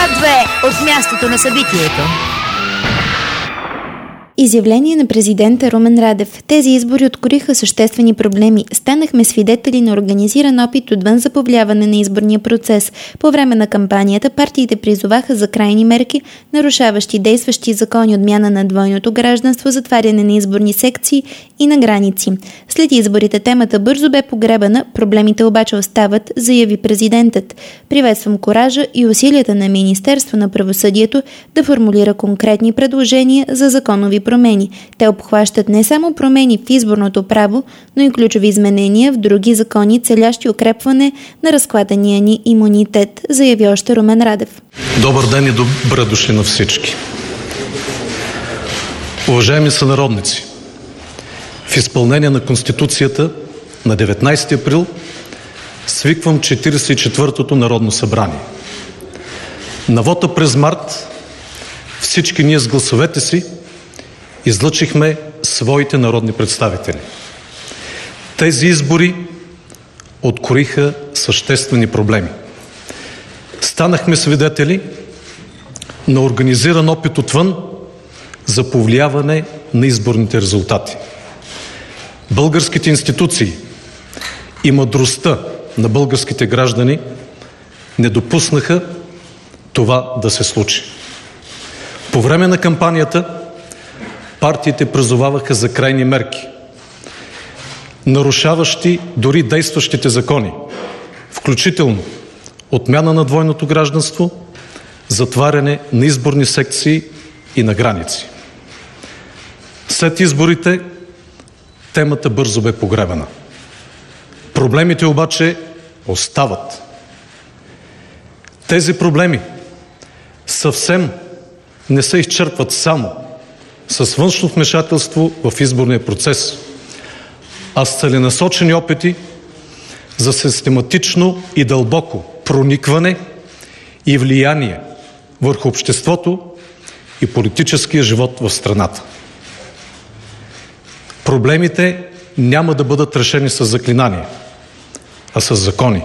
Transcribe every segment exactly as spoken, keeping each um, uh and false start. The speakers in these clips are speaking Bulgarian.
Свят две от мястото на събитието. Изявление на президента Румен Радев. Тези избори откроиха съществени проблеми. Станахме свидетели на организиран опит отвън за повлияване на изборния процес. По време на кампанията партиите призоваха за крайни мерки, нарушаващи действащи закони, отмяна на двойното гражданство, затваряне на изборни секции и на граници. След изборите темата бързо бе погребана, проблемите обаче остават, заяви президентът. Приветствам коража и усилията на Министерство на правосъдието да формулира конкретни предложения за законови промени. Те обхващат не само промени в изборното право, но и ключови изменения в други закони, целящи укрепване на разклатения ни имунитет, заяви още Румен Радев. Добър ден и добре дошли на всички. Уважаеми сънародници, в изпълнение на Конституцията на деветнайсети април свиквам четирийсет и четвъртото Народно събрание. На вота през март всички ние с гласовете си излъчихме своите народни представители. Тези избори откроиха съществени проблеми. Станахме свидетели на организиран опит отвън за повлияване на изборните резултати. Българските институции и мъдростта на българските граждани не допуснаха това да се случи. По време на кампанията партиите призоваваха за крайни мерки, нарушаващи дори действащите закони, включително отмяна на двойното гражданство, затваряне на изборни секции и на граници. След изборите темата бързо бе погребана. Проблемите обаче остават. Тези проблеми съвсем не се изчерпват само с външно вмешателство в изборния процес, а с целенасочени опити за систематично и дълбоко проникване и влияние върху обществото и политическия живот в страната. Проблемите няма да бъдат решени с заклинания, а с закони.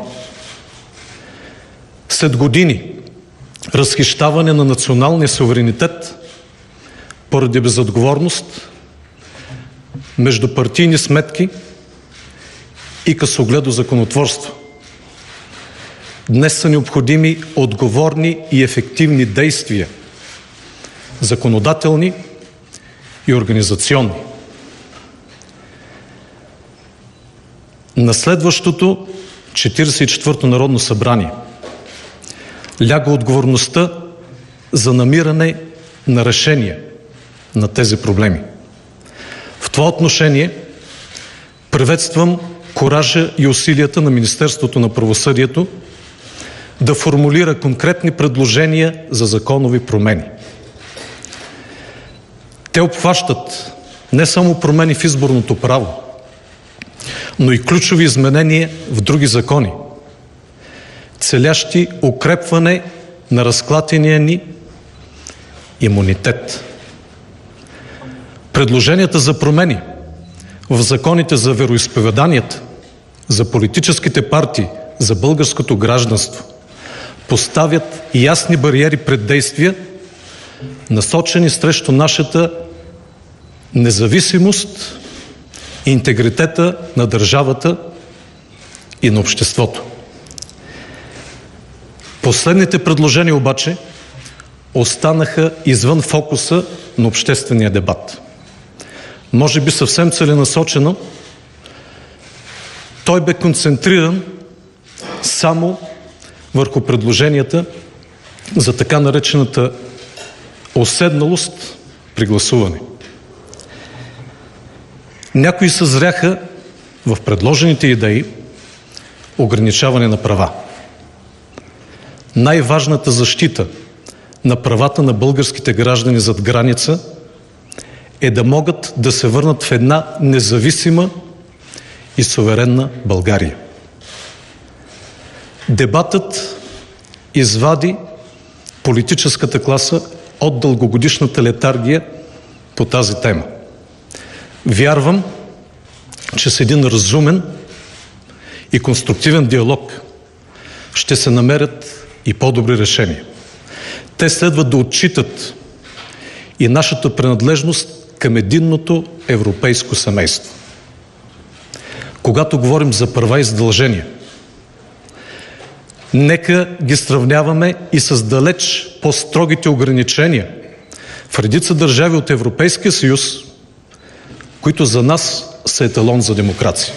След години разхищаване на националния суверенитет поради безотговорност, междупартийни сметки и късогледо законотворство, днес са необходими отговорни и ефективни действия, законодателни и организационни. На следващото четирийсет и четвърто Народно събрание ляга отговорността за намиране на решение на тези проблеми. В това отношение приветствам коража и усилията на Министерството на правосъдието да формулира конкретни предложения за законови промени. Те обхващат не само промени в изборното право, но и ключови изменения в други закони, целящи укрепване на разклатения ни имунитет. Предложенията за промени в законите за вероизповеданията, за политическите партии, за българското гражданство поставят ясни бариери пред действия, насочени срещу нашата независимост и интегритета на държавата и на обществото. Последните предложения обаче останаха извън фокуса на обществения дебат. Може би съвсем целенасочено, той бе концентриран само върху предложенията за така наречената уседналост при гласуване. Някои съзряха в предложените идеи ограничаване на права. Най-важната защита на правата на българските граждани зад граница е да могат да се върнат в една независима и суверенна България. Дебатът извади политическата класа от дългогодишната летаргия по тази тема. Вярвам, че с един разумен и конструктивен диалог ще се намерят и по-добри решения. Те следва да отчитат и нашата принадлежност към единното европейско семейство. Когато говорим за права и задължения, нека ги сравняваме и с далеч по-строгите ограничения в редица държави от Европейския съюз, които за нас са еталон за демокрация.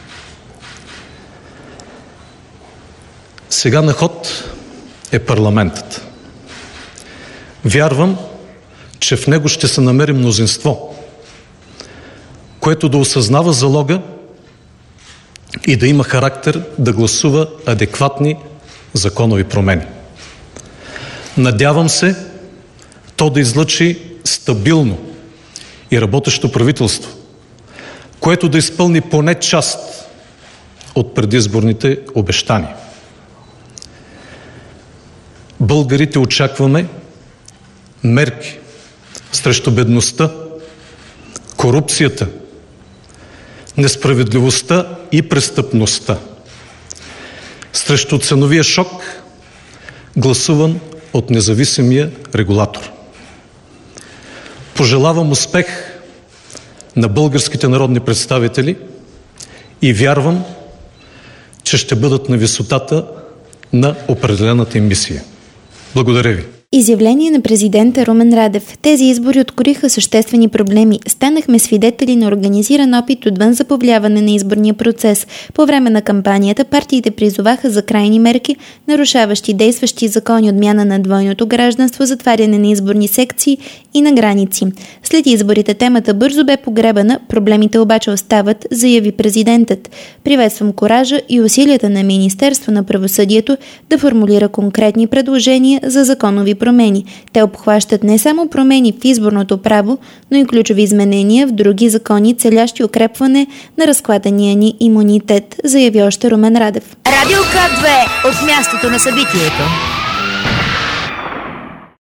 Сега на ход е парламентът. Вярвам, че в него ще се намери мнозинство, което да осъзнава залога и да има характер да гласува адекватни законови промени. Надявам се то да излъчи стабилно и работещо правителство, което да изпълни поне част от предизборните обещания. Българите очакваме мерки срещу бедността, корупцията, несправедливостта и престъпността, срещу ценовия шок, гласуван от независимия регулатор. Пожелавам успех на българските народни представители и вярвам, че ще бъдат на висотата на определената им мисия. Благодаря ви. Изявление на президента Румен Радев. Тези избори откроиха съществени проблеми. Станахме свидетели на организиран опит отвън за повлияване на изборния процес. По време на кампанията партиите призоваха за крайни мерки, нарушаващи действащи закони, отмяна на двойното гражданство, затваряне на изборни секции и на граници. След изборите темата бързо бе погребана, проблемите обаче остават, заяви президентът. Приветствам коража и усилията на Министерство на правосъдието да формулира конкретни предложения за законови промени. Те обхващат не само промени в изборното право, но и ключови изменения в други закони, целящи укрепване на разкладения ни имунитет, заяви още Румен Радев. Радио К две от мястото на събитието.